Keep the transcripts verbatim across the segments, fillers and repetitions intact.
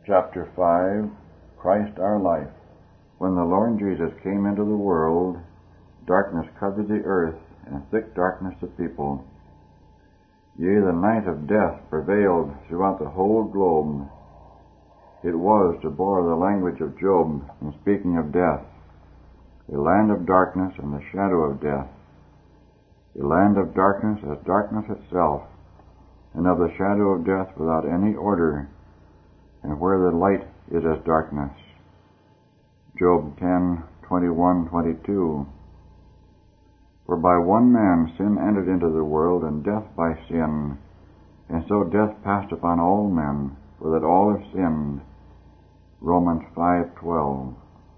Chapter five, Christ our Life. When the Lord Jesus came into the world, darkness covered the earth, and thick darkness the people. Yea, the night of death prevailed throughout the whole globe. It was, to borrow the language of Job in speaking of death, a land of darkness and the shadow of death, a land of darkness as darkness itself, and of the shadow of death without any order, and where the light is as darkness. Job ten, twenty-one, twenty-two. For by one man sin entered into the world, and death by sin, and so death passed upon all men, for that all have sinned. Romans five, twelve.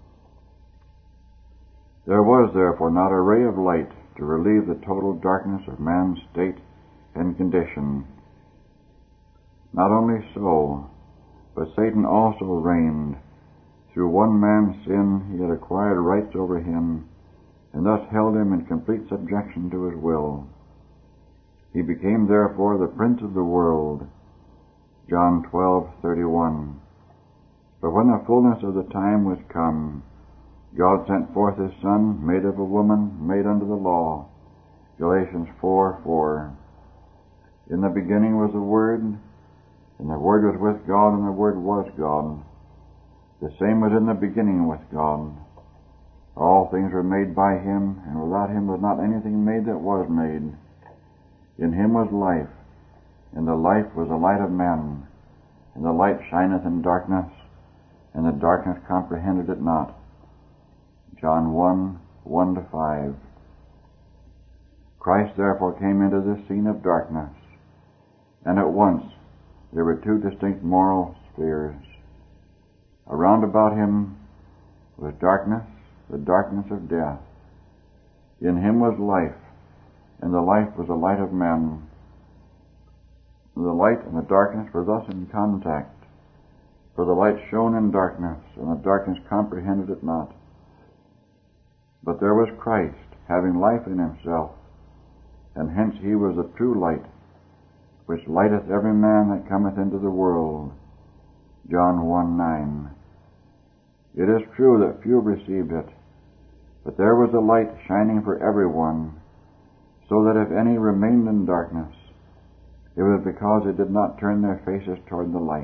There was therefore not a ray of light to relieve the total darkness of man's state and condition. Not only so, but Satan also reigned. Through one man's sin he had acquired rights over him, and thus held him in complete subjection to his will. He became therefore the prince of the world. John twelve, thirty-one. But when the fullness of the time was come, God sent forth his Son, made of a woman, made under the law. Galatians four, four. In the beginning was the Word, and the Word was with God, and the Word was God. The same was in the beginning with God. All things were made by him, and without him was not anything made that was made. In him was life, and the life was the light of men. And the light shineth in darkness, and the darkness comprehended it not. John one, one to five. Christ therefore came into this scene of darkness, and at once there were two distinct moral spheres. Around about him was darkness, the darkness of death. In him was life, and the life was the light of men. The light and the darkness were thus in contact, for the light shone in darkness, and the darkness comprehended it not. But there was Christ, having life in himself, and hence he was the true light, which lighteth every man that cometh into the world. John one, nine. It is true that few received it, but there was a light shining for everyone, so that if any remained in darkness, it was because they did not turn their faces toward the light.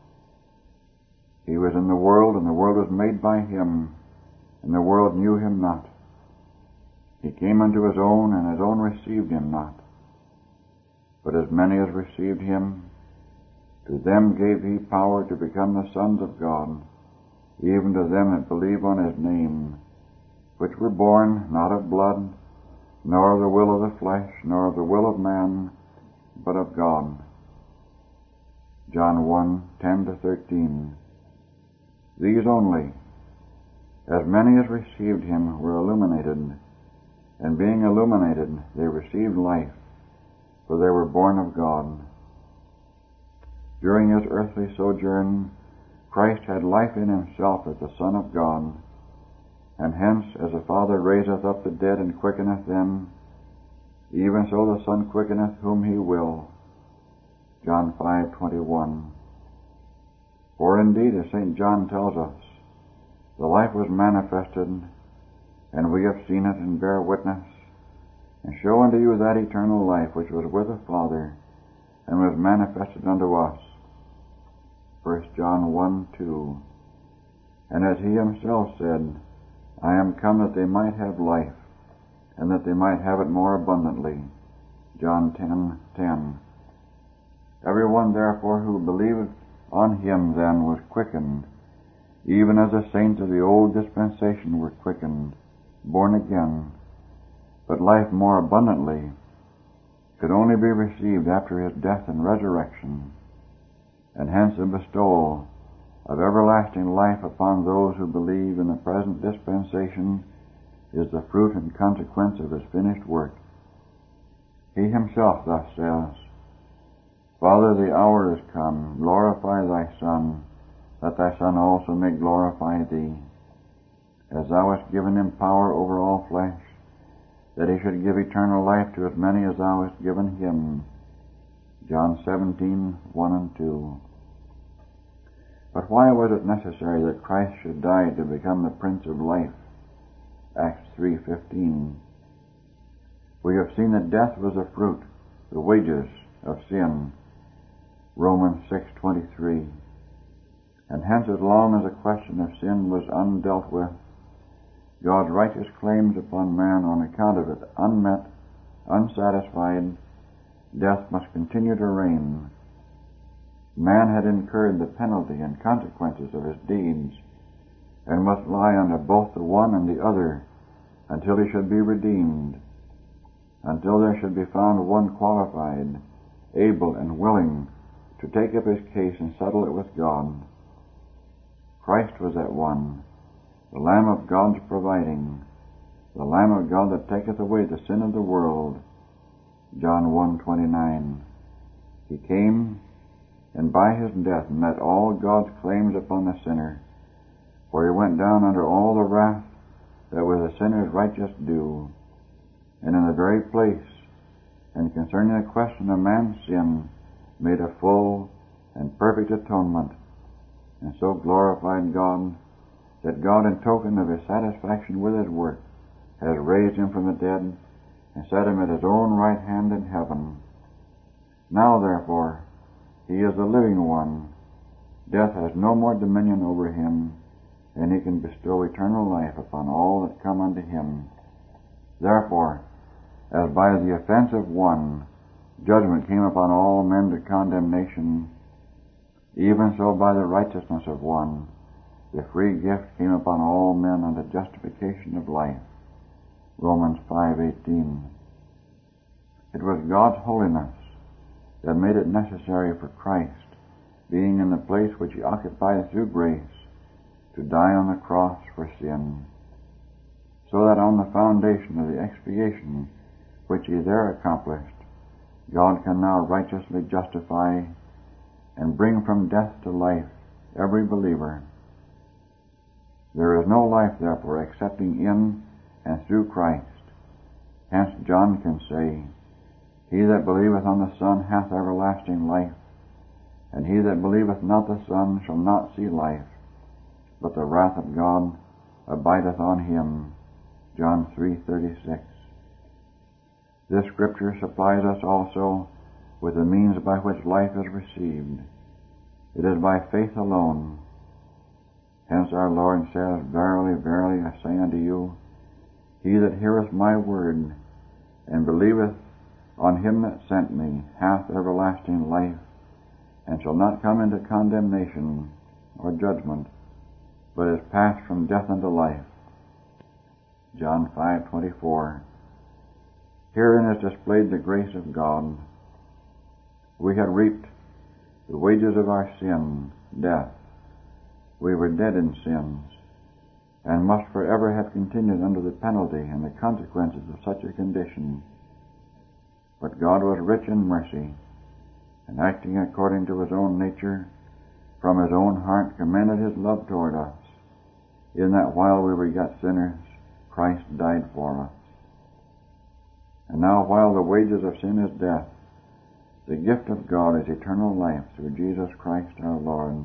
He was in the world, and the world was made by him, and the world knew him not. He came unto his own, and his own received him not. But as many as received him, to them gave he power to become the sons of God, even to them that believe on his name, which were born not of blood, nor of the will of the flesh, nor of the will of man, but of God. John one, ten to thirteen. These only, as many as received him, were illuminated, and being illuminated, they received life, for they were born of God. During his earthly sojourn, Christ had life in himself as the Son of God, and hence, as the Father raiseth up the dead and quickeneth them, even so the Son quickeneth whom he will. John five, twenty-one. For indeed, as Saint John tells us, the life was manifested, and we have seen it and bear witness, and show unto you that eternal life which was with the Father, and was manifested unto us. First John one, two. And as he himself said, I am come that they might have life, and that they might have it more abundantly. John ten, ten. Every one therefore who believeth on him then was quickened, even as the saints of the old dispensation were quickened, born again. But life more abundantly could only be received after his death and resurrection, and hence the bestowal of everlasting life upon those who believe in the present dispensation is the fruit and consequence of his finished work. He himself thus says, Father, the hour is come, glorify thy Son, that thy Son also may glorify thee, as thou hast given him power over all flesh, that he should give eternal life to as many as thou hast given him. John seventeen, one and two. But why was it necessary that Christ should die to become the Prince of Life? Acts three fifteen. We have seen that death was the fruit, the wages of sin. Romans six twenty-three. And hence, as long as the question of sin was undealt with, God's righteous claims upon man on account of it unmet, unsatisfied, death must continue to reign. Man had incurred the penalty and consequences of his deeds, and must lie under both the one and the other until he should be redeemed, until there should be found one qualified, able, and willing to take up his case and settle it with God. Christ was that one, the Lamb of God's providing, the Lamb of God that taketh away the sin of the world. John one twenty-nine. He came, and by his death met all God's claims upon the sinner, for he went down under all the wrath that was the sinner's righteous due, and in the very place, and concerning the question of man's sin, made a full and perfect atonement, and so glorified God, that God, in token of his satisfaction with his work, has raised him from the dead and set him at his own right hand in heaven. Now, therefore, he is the living one. Death has no more dominion over him, and he can bestow eternal life upon all that come unto him. Therefore, as by the offense of one judgment came upon all men to condemnation, even so by the righteousness of one the free gift came upon all men unto justification of life. Romans five eighteen. It was God's holiness that made it necessary for Christ, being in the place which he occupied through grace, to die on the cross for sin, so that on the foundation of the expiation which he there accomplished, God can now righteously justify and bring from death to life every believer. There is no life, therefore, excepting in and through Christ. Hence John can say, He that believeth on the Son hath everlasting life, and he that believeth not the Son shall not see life, but the wrath of God abideth on him. John three thirty-six. This scripture supplies us also with the means by which life is received. It is by faith alone. Hence our Lord says, Verily, verily, I say unto you, he that heareth my word, and believeth on him that sent me, hath everlasting life, and shall not come into condemnation or judgment, but is passed from death unto life. John five twenty-four. Herein is displayed the grace of God. We had reaped the wages of our sin, death. We were dead in sins, and must forever have continued under the penalty and the consequences of such a condition. But God was rich in mercy, and acting according to his own nature, from his own heart commended his love toward us, in that while we were yet sinners, Christ died for us. And now, while the wages of sin is death, the gift of God is eternal life through Jesus Christ our Lord.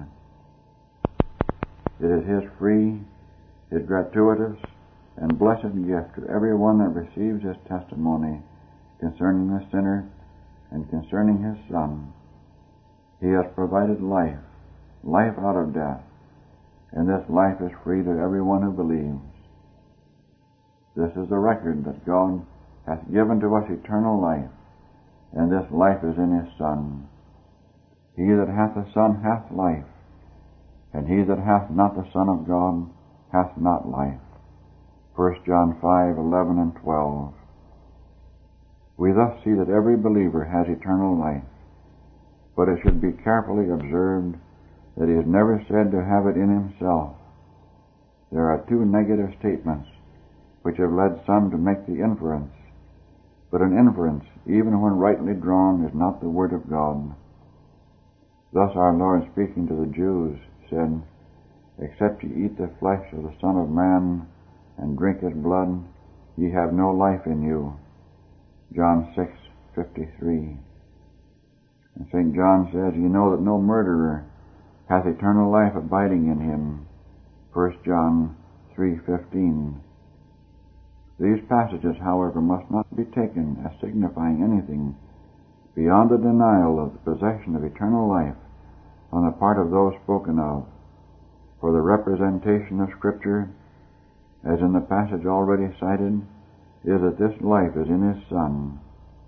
It is his free, his gratuitous, and blessed gift to every one that receives his testimony concerning the sinner and concerning his Son. He has provided life, life out of death, and this life is free to everyone who believes. This is the record that God hath given to us eternal life, and this life is in his Son. He that hath the Son hath life, and he that hath not the Son of God hath not life. First John five eleven and twelve. We thus see that every believer has eternal life, but it should be carefully observed that he is never said to have it in himself. There are two negative statements which have led some to make the inference, but an inference, even when rightly drawn, is not the word of God. Thus our Lord, speaking to the Jews, said, Except ye eat the flesh of the Son of Man and drink his blood, ye have no life in you. John six fifty-three. And Saint John says, Ye know that no murderer hath eternal life abiding in him. First John three fifteen. These passages, however, must not be taken as signifying anything beyond the denial of the possession of eternal life on the part of those spoken of. For the representation of Scripture, as in the passage already cited, is that this life is in his Son.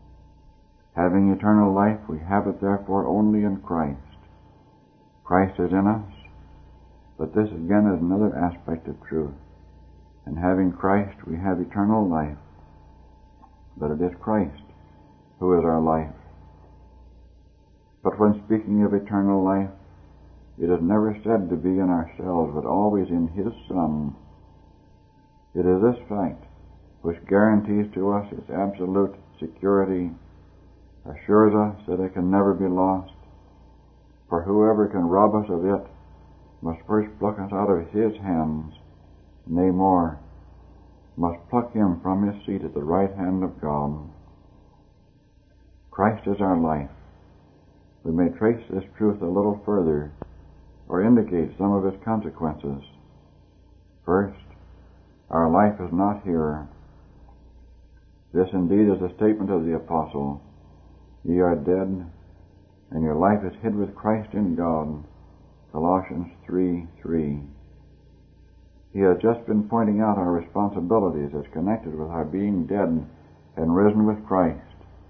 Having eternal life, we have it therefore only in Christ. Christ is in us, but this again is another aspect of truth. In having Christ, we have eternal life, but it is Christ who is our life. But when speaking of eternal life, it is never said to be in ourselves, but always in his Son. It is this fact which guarantees to us its absolute security, assures us that it can never be lost, for whoever can rob us of it must first pluck us out of his hands, nay more, must pluck him from his seat at the right hand of God. Christ is our life. We may trace this truth a little further, or indicate some of its consequences. First, our life is not here. This indeed is the statement of the Apostle. Ye are dead, and your life is hid with Christ in God. Colossians three three. He has just been pointing out our responsibilities as connected with our being dead and risen with Christ.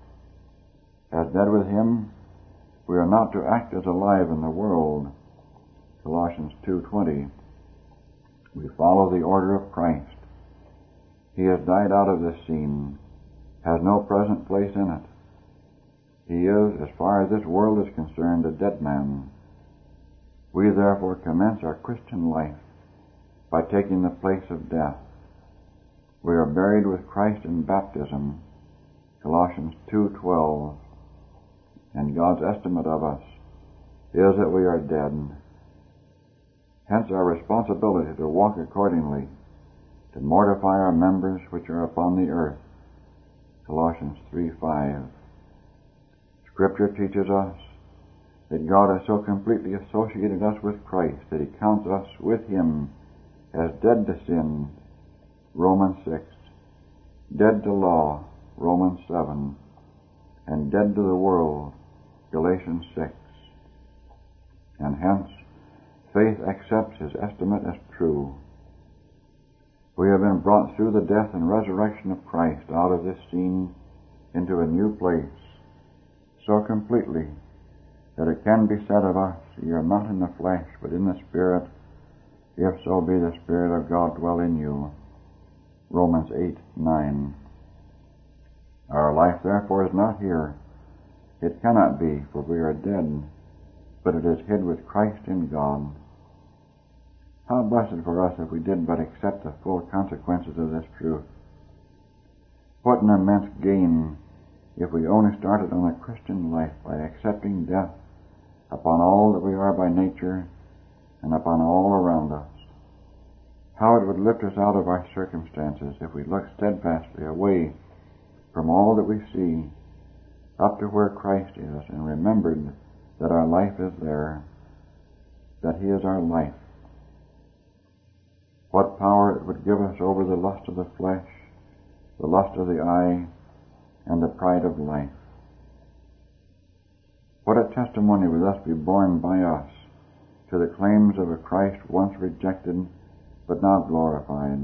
As dead with him, we are not to act as alive in the world. Colossians two twenty. We follow the order of Christ. He has died out of this scene, has no present place in it. He is, as far as this world is concerned, a dead man. We therefore commence our Christian life by taking the place of death. We are buried with Christ in baptism, Colossians two twelve, and God's estimate of us is that we are dead. Hence our responsibility to walk accordingly, to mortify our members which are upon the earth, Colossians three five. Scripture teaches us that God has so completely associated us with Christ that he counts us with him as dead to sin, Romans six, dead to law, Romans seven, and dead to the world, Galatians six. And hence, faith accepts his estimate as true. We have been brought through the death and resurrection of Christ out of this scene into a new place, so completely that it can be said of us, ye are not in the flesh, but in the Spirit, if so be the Spirit of God dwell in you. Romans eight nine. Our life, therefore, is not here. It cannot be, for we are dead, but it is hid with Christ in God. How blessed for us if we did but accept the full consequences of this truth. What an immense gain if we only started on a Christian life by accepting death upon all that we are by nature and upon all around us. How it would lift us out of our circumstances if we looked steadfastly away from all that we see up to where Christ is and remembered that our life is there, that he is our life. What power it would give us over the lust of the flesh, the lust of the eye, and the pride of life. What a testimony would thus be borne by us to the claims of a Christ once rejected but now glorified.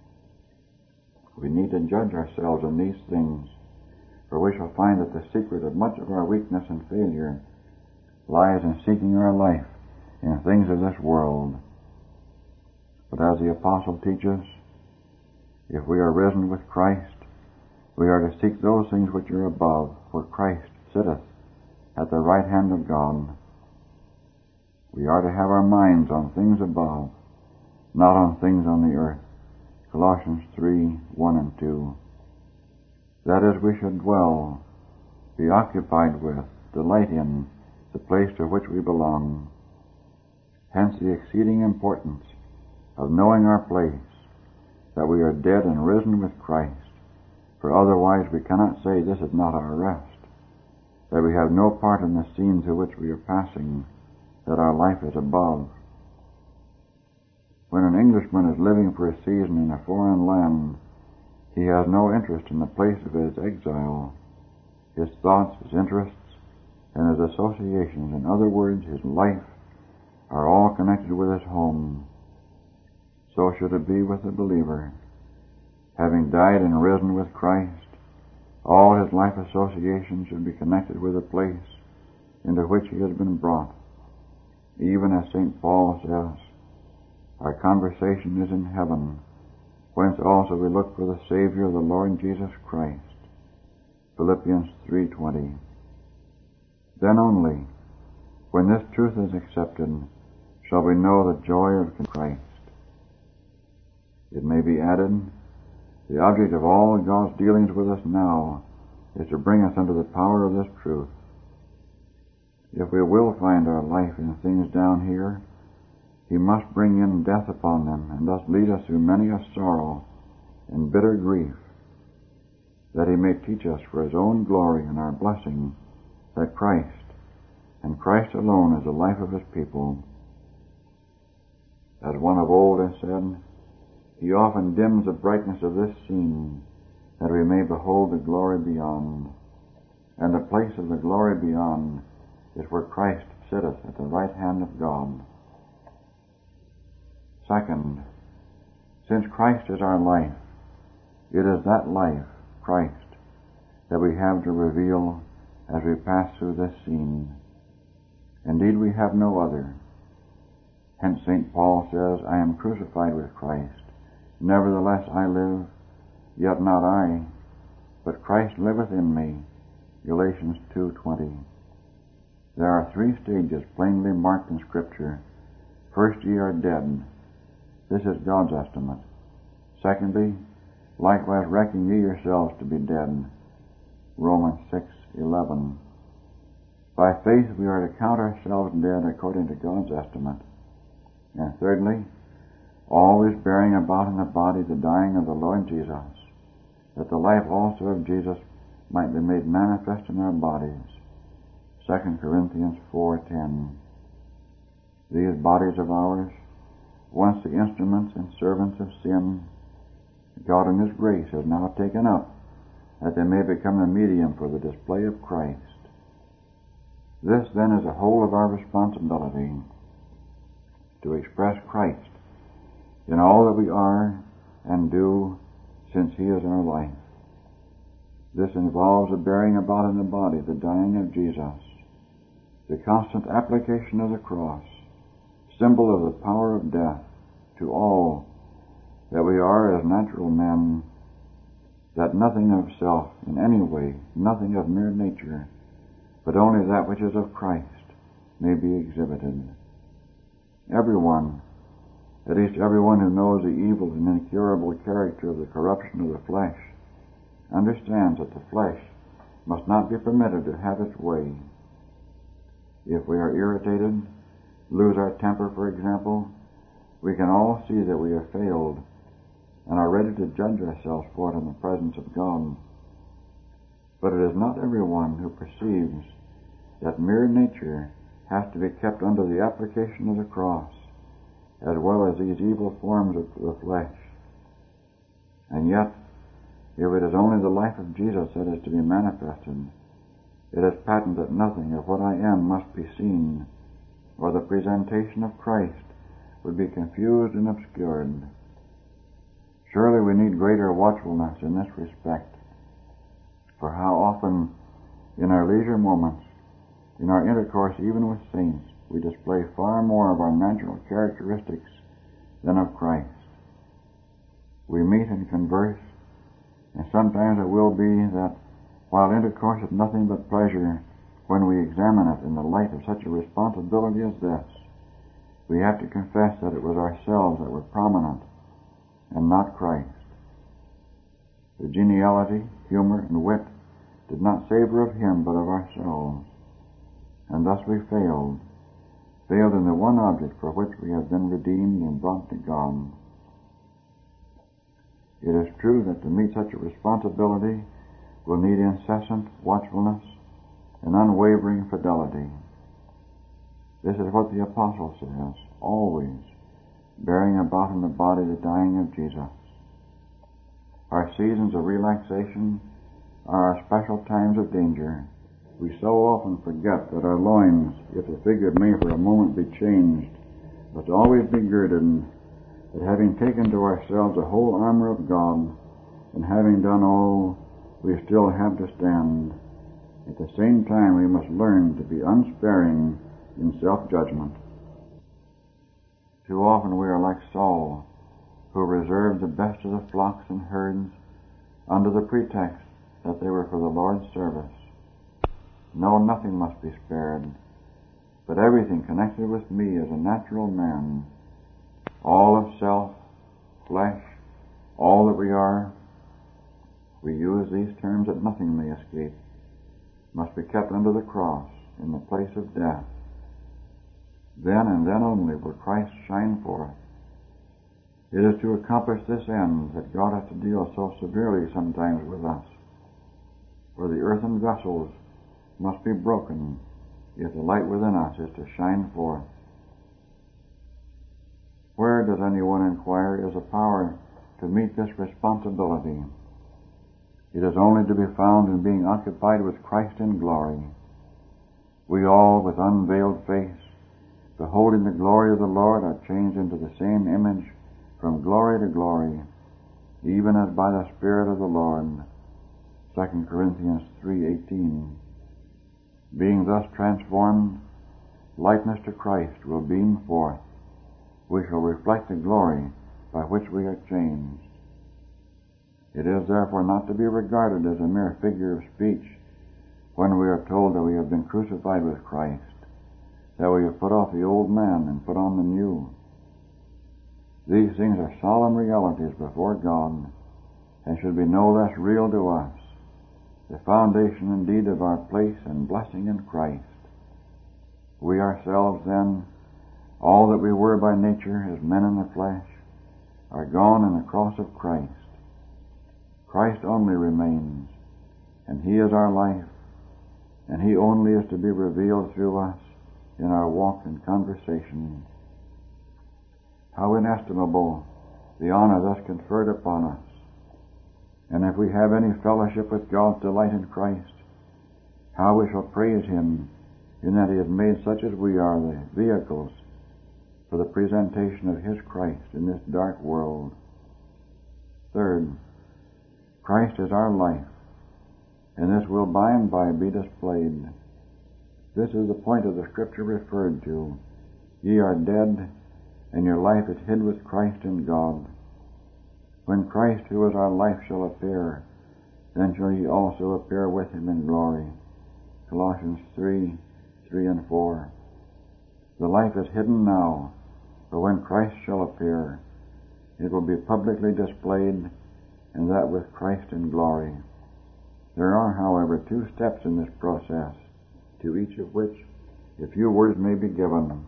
We need to judge ourselves in these things, for we shall find that the secret of much of our weakness and failure lies in seeking our life in things of this world. But as the Apostle teaches, if we are risen with Christ, we are to seek those things which are above, where Christ sitteth at the right hand of God. We are to have our minds on things above, not on things on the earth. Colossians three one and two. That is, we should dwell, be occupied with, delight in the place to which we belong. Hence the exceeding importance of knowing our place, that we are dead and risen with Christ, for otherwise we cannot say this is not our rest, that we have no part in the scene through which we are passing that our life is above. When an Englishman is living for a season in a foreign land, he has no interest in the place of his exile. His thoughts, his interests, and his associations, in other words, his life, are all connected with his home. So should it be with the believer. Having died and risen with Christ, all his life associations should be connected with the place into which he has been brought. Even as Saint Paul says, our conversation is in heaven, whence also we look for the Savior, the Lord Jesus Christ. Philippians three twenty. Then only, when this truth is accepted, shall we know the joy of Christ. It may be added, the object of all God's dealings with us now is to bring us under the power of this truth. If we will find our life in things down here, He must bring in death upon them, and thus lead us through many a sorrow and bitter grief, that He may teach us for His own glory and our blessing that Christ, and Christ alone, is the life of His people. As one of old has said, He often dims the brightness of this scene, that we may behold the glory beyond. And the place of the glory beyond is where Christ sitteth at the right hand of God. Second, since Christ is our life, it is that life, Christ, that we have to reveal as we pass through this scene. Indeed, we have no other. Hence Saint Paul says, I am crucified with Christ. Nevertheless I live, yet not I, but Christ liveth in me. Galatians two twenty. There are three stages plainly marked in Scripture. First, ye are dead. This is God's estimate. Secondly, likewise reckon ye yourselves to be dead. Romans six eleven. By faith we are to count ourselves dead according to God's estimate. And thirdly, always bearing about in the body the dying of the Lord Jesus, that the life also of Jesus might be made manifest in our bodies. Second Corinthians four ten. These bodies of ours, once the instruments and servants of sin, God in His grace has now taken up, that they may become the medium for the display of Christ. This then is the whole of our responsibility, to express Christ in all that we are and do, since He is our life. This involves the bearing about in the body the dying of Jesus, the constant application of the cross, symbol of the power of death, to all that we are as natural men, that nothing of self in any way, nothing of mere nature, but only that which is of Christ, may be exhibited. Everyone, at least everyone who knows the evil and incurable character of the corruption of the flesh, understands that the flesh must not be permitted to have its way. If we are irritated, lose our temper, for example, we can all see that we have failed and are ready to judge ourselves for it in the presence of God. But it is not everyone who perceives that mere nature has to be kept under the application of the cross, as well as these evil forms of the flesh. And yet, if it is only the life of Jesus that is to be manifested, it is patent that nothing of what I am must be seen, or the presentation of Christ would be confused and obscured. Surely we need greater watchfulness in this respect, for how often in our leisure moments, in our intercourse even with saints, we display far more of our natural characteristics than of Christ. We meet and converse, and sometimes it will be that while intercourse is nothing but pleasure, when we examine it in the light of such a responsibility as this, we have to confess that it was ourselves that were prominent and not Christ. The geniality, humor, and wit did not savor of Him but of ourselves, and thus we failed, failed in the one object for which we have been redeemed and brought to God. It is true that to meet such a responsibility will need incessant watchfulness and unwavering fidelity. This is what the apostle says, always bearing about in the body the dying of Jesus. Our seasons of relaxation are our special times of danger. We so often forget that our loins, if the figure may for a moment be changed, must always be girded, and that having taken to ourselves the whole armor of God, and having done all, we still have to stand. At the same time, we must learn to be unsparing in self-judgment. Too often we are like Saul, who reserved the best of the flocks and herds under the pretext that they were for the Lord's service. No, nothing must be spared, but everything connected with me as a natural man, all of self, flesh, all that we are, we use these terms that nothing may escape, must be kept under the cross in the place of death. Then and then only will Christ shine forth. It is to accomplish this end that God has to deal so severely sometimes with us, for the earthen vessels must be broken if the light within us is to shine forth. Where, does anyone inquire, is the power to meet this responsibility? It is only to be found in being occupied with Christ in glory. We all, with unveiled face, beholding the glory of the Lord, are changed into the same image from glory to glory, even as by the Spirit of the Lord. Second Corinthians three eighteen. Being thus transformed, likeness to Christ will beam forth. We shall reflect the glory by which we are changed. It is therefore not to be regarded as a mere figure of speech when we are told that we have been crucified with Christ, that we have put off the old man and put on the new. These things are solemn realities before God, and should be no less real to us, the foundation indeed of our place and blessing in Christ. We ourselves then, all that we were by nature as men in the flesh, are gone in the cross of Christ. Christ only remains, and He is our life, and He only is to be revealed through us in our walk and conversation. How inestimable the honor thus conferred upon us. And if we have any fellowship with God's delight in Christ, how we shall praise Him in that He has made such as we are the vehicles for the presentation of His Christ in this dark world. Third, Christ is our life, and this will by and by be displayed. This is the point of the Scripture referred to. Ye are dead, and your life is hid with Christ in God. When Christ, who is our life, shall appear, then shall ye also appear with Him in glory. Colossians three, three and four. The life is hidden now, but when Christ shall appear, it will be publicly displayed, and that with Christ in glory. There are, however, two steps in this process, to each of which a few words may be given.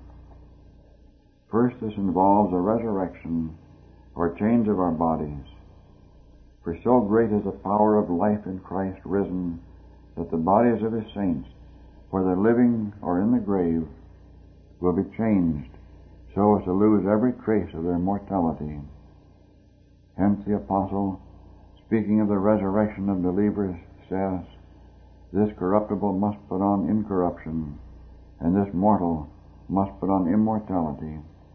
First, this involves a resurrection, or change of our bodies. For so great is the power of life in Christ risen, that the bodies of His saints, whether living or in the grave, will be changed, so as to lose every trace of their mortality. Hence the Apostle, speaking of the resurrection of believers, says, this corruptible must put on incorruption, and this mortal must put on immortality.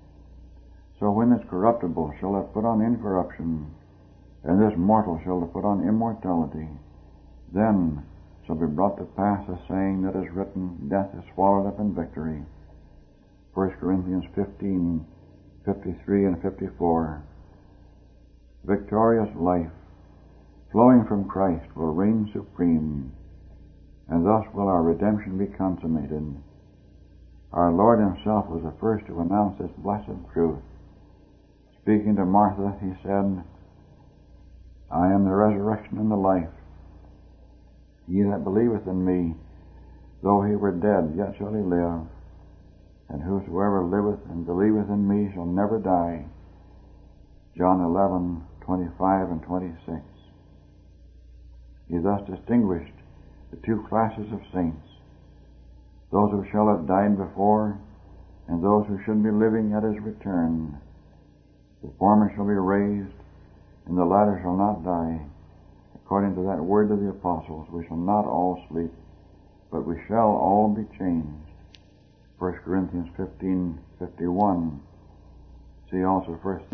So when this corruptible shall have put on incorruption, and this mortal shall have put on immortality, then shall be brought to pass the saying that is written, death is swallowed up in victory. First Corinthians fifteen, fifty-three and fifty-four. Victorious life, flowing from Christ, will reign supreme, and thus will our redemption be consummated. Our Lord Himself was the first to announce this blessed truth. Speaking to Martha, He said, I am the resurrection and the life. He that believeth in me, though he were dead, yet shall he live. And whosoever liveth and believeth in me shall never die. John eleven, twenty-five and twenty-six. He thus distinguished the two classes of saints, those who shall have died before and those who should be living at his return. The former shall be raised, and the latter shall not die. According to that word of the apostles, we shall not all sleep, but we shall all be changed. First Corinthians fifteen fifty-one. See also First.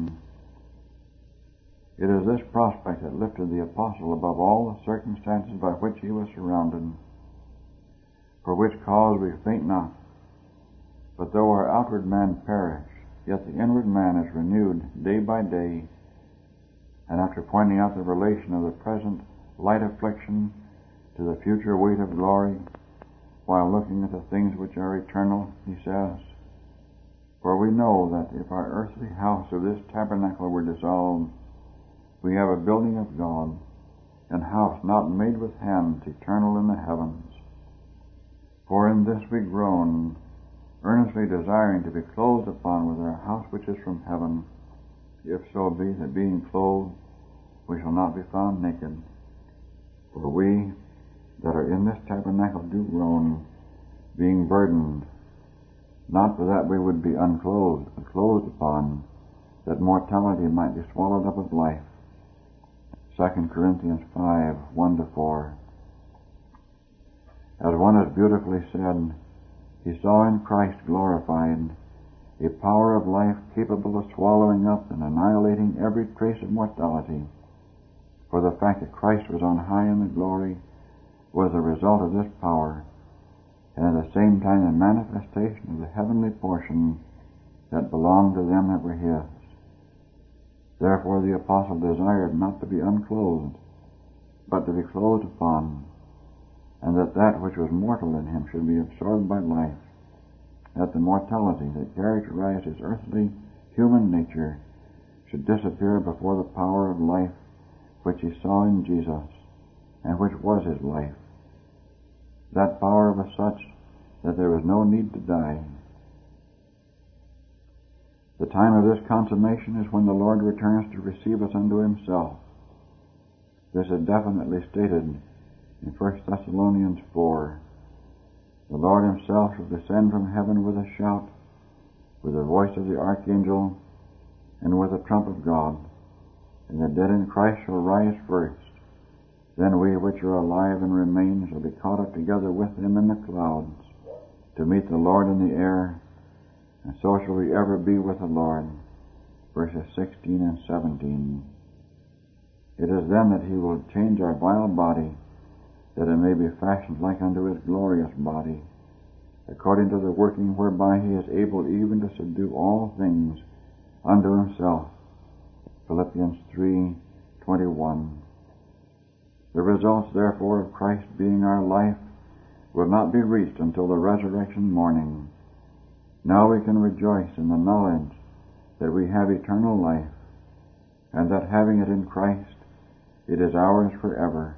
It is this prospect that lifted the apostle above all the circumstances by which he was surrounded. For which cause we faint not. But though our outward man perish, yet the inward man is renewed day by day. And after pointing out the relation of the present light affliction to the future weight of glory, while looking at the things which are eternal, he says, For we know that if our earthly house of this tabernacle were dissolved, we have a building of God, an house not made with hands, eternal in the heavens. For in this we groan, earnestly desiring to be clothed upon with our house which is from heaven, if so be that being clothed we shall not be found naked. For we that are in this tabernacle do groan, being burdened, not for that we would be unclothed, but clothed upon, that mortality might be swallowed up of life. Second Corinthians five, one to four. As one has beautifully said, he saw in Christ glorified a power of life capable of swallowing up and annihilating every trace of mortality. For the fact that Christ was on high in the glory was the result of this power, and at the same time a manifestation of the heavenly portion that belonged to them that were his. Therefore the apostle desired not to be unclothed, but to be clothed upon, and that that which was mortal in him should be absorbed by life, that the mortality that characterized his earthly human nature should disappear before the power of life which he saw in Jesus, and which was his life. That power was such that there was no need to die. The time of this consummation is when the Lord returns to receive us unto himself. This is definitely stated in First Thessalonians four. The Lord himself shall descend from heaven with a shout, with the voice of the archangel, and with the trump of God. And the dead in Christ shall rise first. Then we which are alive and remain shall be caught up together with them in the clouds, to meet the Lord in the air, and so shall we ever be with the Lord. Verses sixteen and seventeen. It is then that he will change our vile body, that it may be fashioned like unto his glorious body, according to the working whereby he is able even to subdue all things unto himself. Philippians three twenty-one. The results, therefore, of Christ being our life will not be reached until the resurrection morning. Now we can rejoice in the knowledge that we have eternal life, and that having it in Christ, it is ours forever.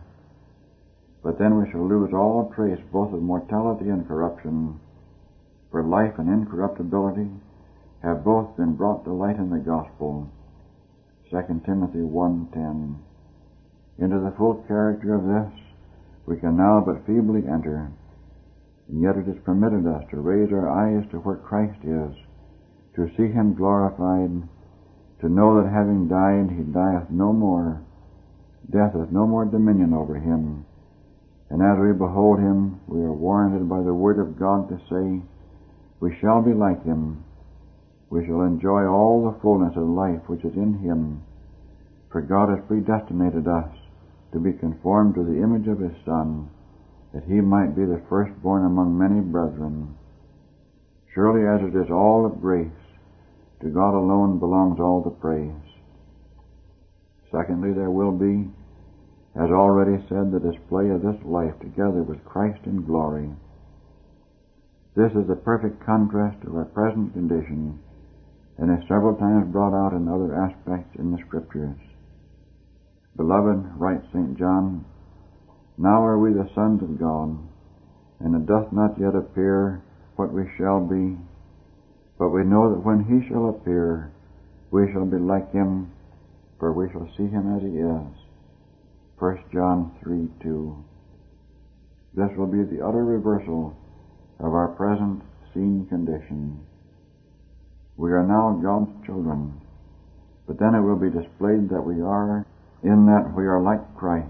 But then we shall lose all trace both of mortality and corruption, for life and incorruptibility have both been brought to light in the gospel. Second Timothy one ten. Into the full character of this we can now but feebly enter, and yet it is permitted us to raise our eyes to where Christ is, to see him glorified, to know that having died he dieth no more, death hath no more dominion over him. And as we behold him, we are warranted by the word of God to say, we shall be like him. We shall enjoy all the fullness of life which is in him. For God has predestinated us to be conformed to the image of his Son, that he might be the firstborn among many brethren. Surely as it is all of grace, to God alone belongs all the praise. Secondly, there will be, as already said, the display of this life together with Christ in glory. This is a perfect contrast to our present condition, and is several times brought out in other aspects in the Scriptures. Beloved, writes Saint John, now are we the sons of God, and it doth not yet appear what we shall be, but we know that when he shall appear, we shall be like him, for we shall see him as he is. First John three two. This will be the utter reversal of our present seen condition. We are now God's children, but then it will be displayed that we are, in that we are like Christ.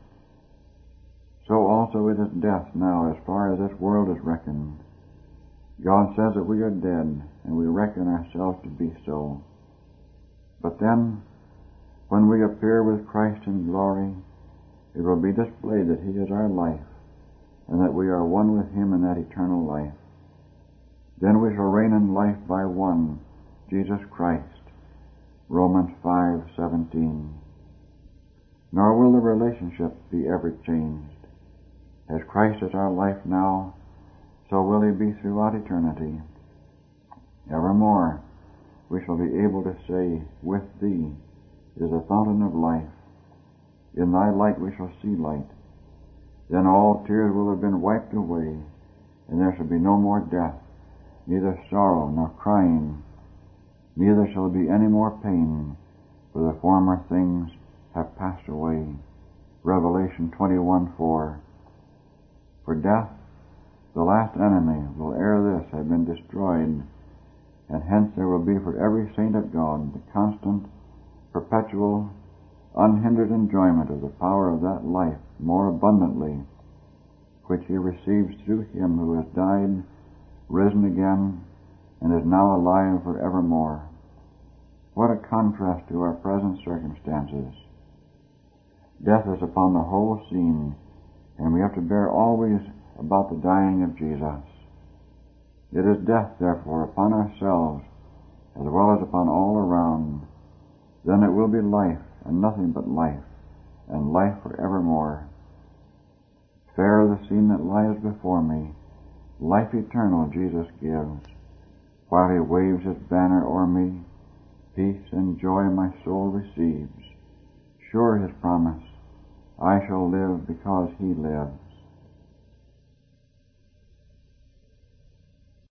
So also it is death now, as far as this world is reckoned. God says that we are dead, and we reckon ourselves to be so. But then, when we appear with Christ in glory, it will be displayed that He is our life, and that we are one with Him in that eternal life. Then we shall reign in life by one, Jesus Christ. Romans five seventeen. Nor will the relationship be ever changed. As Christ is our life now, so will He be throughout eternity. Evermore we shall be able to say, with Thee is the fountain of life. In Thy light we shall see light. Then all tears will have been wiped away, and there shall be no more death, neither sorrow nor crying, neither shall there be any more pain, for the former things have passed away. Revelation twenty-one four. For death, the last enemy, will ere this have been destroyed, and hence there will be for every saint of God the constant, perpetual, unhindered enjoyment of the power of that life more abundantly, which he receives through Him who has died, risen again, and is now alive for evermore. What a contrast to our present circumstances. Death is upon the whole scene, and we have to bear always about the dying of Jesus. It is death, therefore, upon ourselves, as well as upon all around. Then it will be life, and nothing but life, and life for evermore. Fair the scene that lies before me, life eternal Jesus gives. While He waves His banner o'er me, peace and joy my soul receives. Sure His promise, I shall live because He lives.